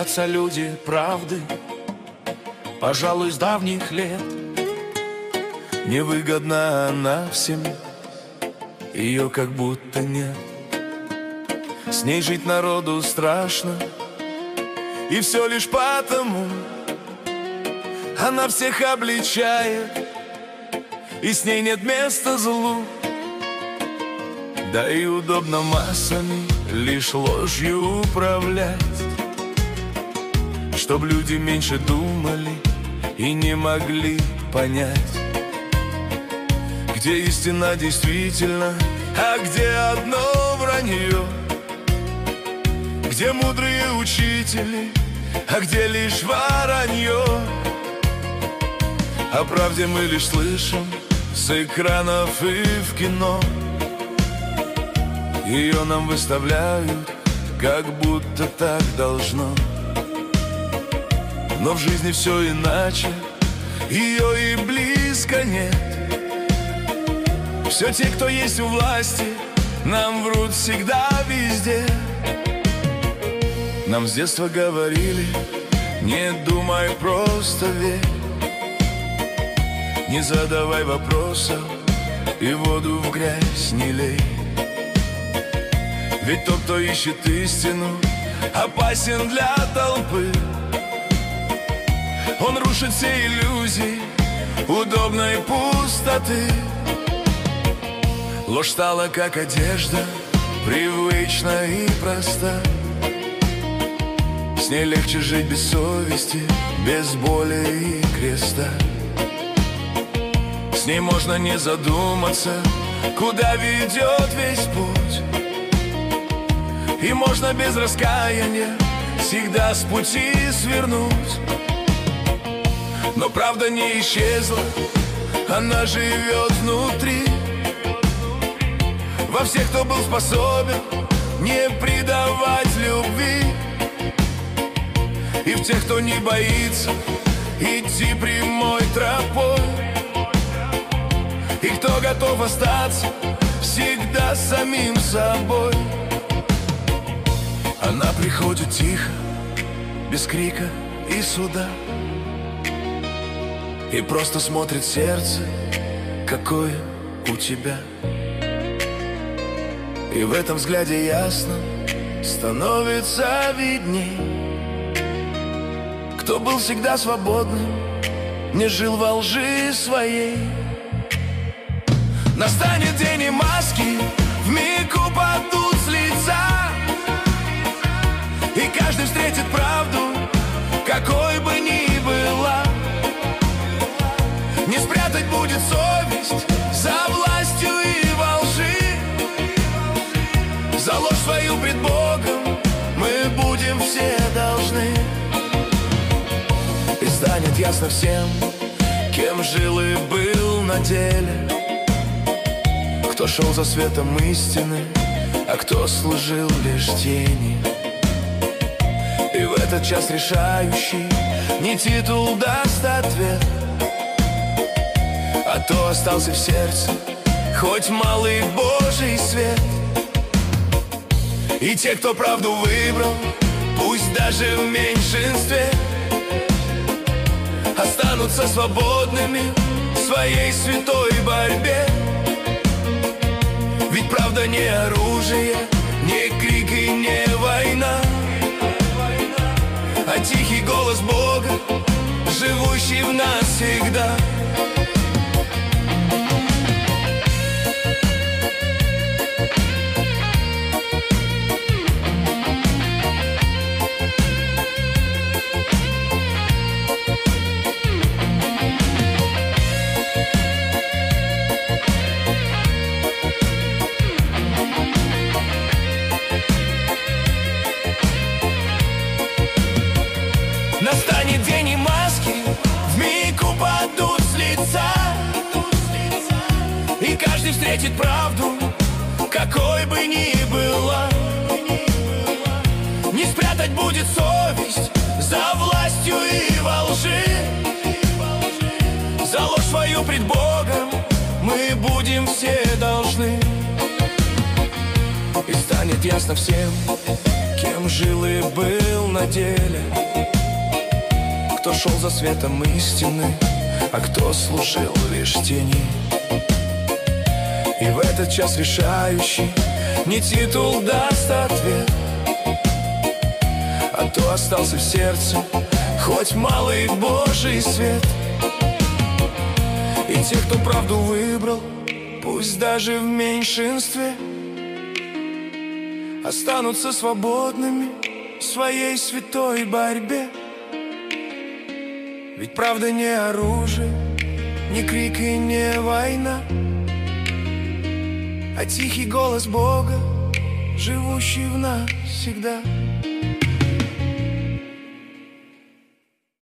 Боятся люди правды, пожалуй, с давних лет. Невыгодна она всем, ее как будто нет. С ней жить народу страшно, и все лишь потому она всех обличает, и с ней нет места злу. Да и удобно массами лишь ложью управлять, чтоб люди меньше думали и не могли понять, где истина действительно, а где одно вранье, где мудрые учители, а где лишь воронье. О правде мы лишь слышим с экранов и в кино. Ее нам выставляют, как будто так должно. Но в жизни все иначе, ее и близко нет. Все те, кто есть у власти, нам врут всегда везде. Нам с детства говорили: не думай, просто верь. Не задавай вопросов и воду в грязь не лей. Ведь тот, кто ищет истину, опасен для толпы. Он рушит все иллюзии удобной пустоты. Ложь стала как одежда, привычна и проста. С ней легче жить без совести, без боли и креста. С ней можно не задуматься, куда ведет весь путь. И можно без раскаяния всегда с пути свернуть. Но правда не исчезла, она живет внутри. Во всех, кто был способен не предавать любви. И в тех, кто не боится идти прямой тропой. И кто готов остаться всегда самим собой. Она приходит тихо, без крика и суда, и просто смотрит сердце, какое у тебя. И в этом взгляде ясно становится видней, кто был всегда свободным, не жил во лжи своей. Настанет день, и маски вмиг упадут с лица, и каждый встретит правду, какой бы ни была. Не спрятать будет совесть за властью и во лжи. За ложь свою пред Богом мы будем все должны. И станет ясно всем, кем жил и был на деле. Кто шел за светом истины, а кто служил лишь тени. И в этот час решающий не титул даст ответ, а то остался в сердце хоть малый Божий свет. И те, кто правду выбрал, пусть даже в меньшинстве, останутся свободными в своей святой борьбе. Ведь правда не оружие, не крик и не война, а тихий голос Бога, живущий в нас всегда. Настанет день, и маски вмиг упадут с лица, и каждый встретит правду, какой бы ни была. Не спрятать будет совесть за властью и во лжи. За ложь свою пред Богом мы будем все должны. И станет ясно всем, кем кем жил и был на деле, кто шел за светом истины, а кто служил лишь тени. И в этот час решающий не титул даст ответ, а то остался в сердце хоть малый Божий свет. И те, кто правду выбрал, пусть даже в меньшинстве, останутся свободными в своей святой борьбе. Ведь правда не оружие, не крик и не война, а тихий голос Бога, живущий в нас всегда.